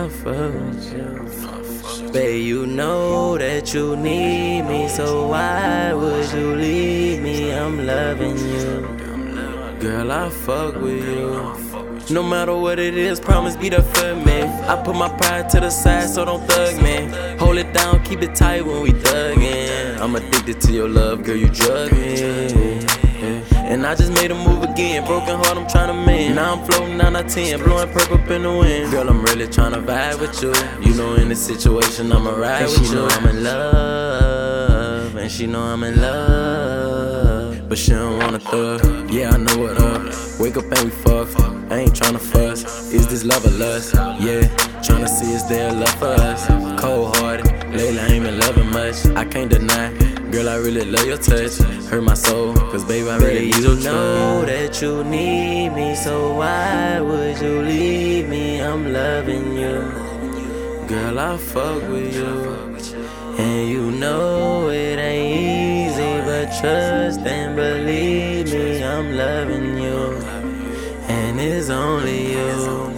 I fuck with you. Babe, you know that you need me, so why would you leave me? I'm loving you. Girl, I fuck with you. No matter what it is, promise be there for me. I put my pride to the side, so don't thug me. Hold it down, keep it tight when we thuggin'. I'm addicted to your love, girl, you drug me. And I just made a move again, broken heart, I'm tryna mend. Now I'm floating down our 10, blowing purple up in the wind. Girl, I'm really tryna vibe with you. You know in this situation, I'ma ride with you. She know I'm in love, and she know I'm in love, but she don't wanna thug. Yeah, I know what up. Wake up and we fuck. I ain't tryna fuss. Is this love or lust? Yeah, tryna see is there love for us. Cold hearted, lately I ain't been loving much. I can't deny, girl, I really love your touch. Hurt my soul, cause baby, I really need your trust. You know that you need me, so why would you leave me? I'm loving you. Girl, I fuck with you. And you know it ain't easy, but trust and believe me, I'm loving you. And it's only you,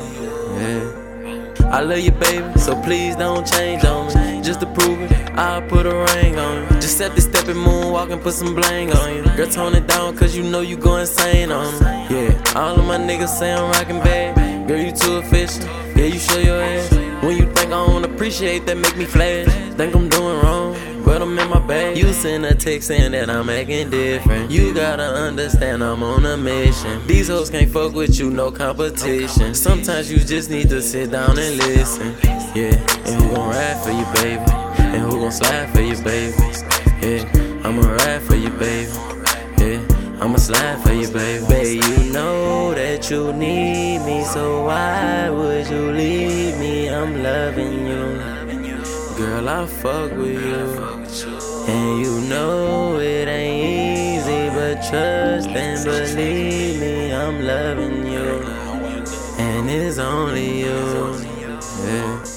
yeah. I love you, baby, so please don't change on me. Just to prove it, I'll put a ring on you. Just set the step and moonwalk and put some bling on you. Girl, tone it down, cause you know you go insane on me. Yeah, all of my niggas say I'm rockin' bad. Girl, you too efficient, yeah, you show your ass. When you think I don't appreciate that, make me flash. Think I'm doing wrong, but I'm in my bag. You send a text saying that I'm acting different. You gotta understand I'm on a mission. These hoes can't fuck with you, no competition. Sometimes you just need to sit down and listen. Yeah, and who gon' ride for you, baby? And who gon' slide for you, baby? Yeah, I'ma ride for you, baby. Yeah, I'ma slide for you, baby. Babe, you know that you need me, so why would you leave me? I'm loving you. Girl, I fuck with you. And you know it ain't easy, but trust and believe me, I'm loving you. And it's only you, yeah.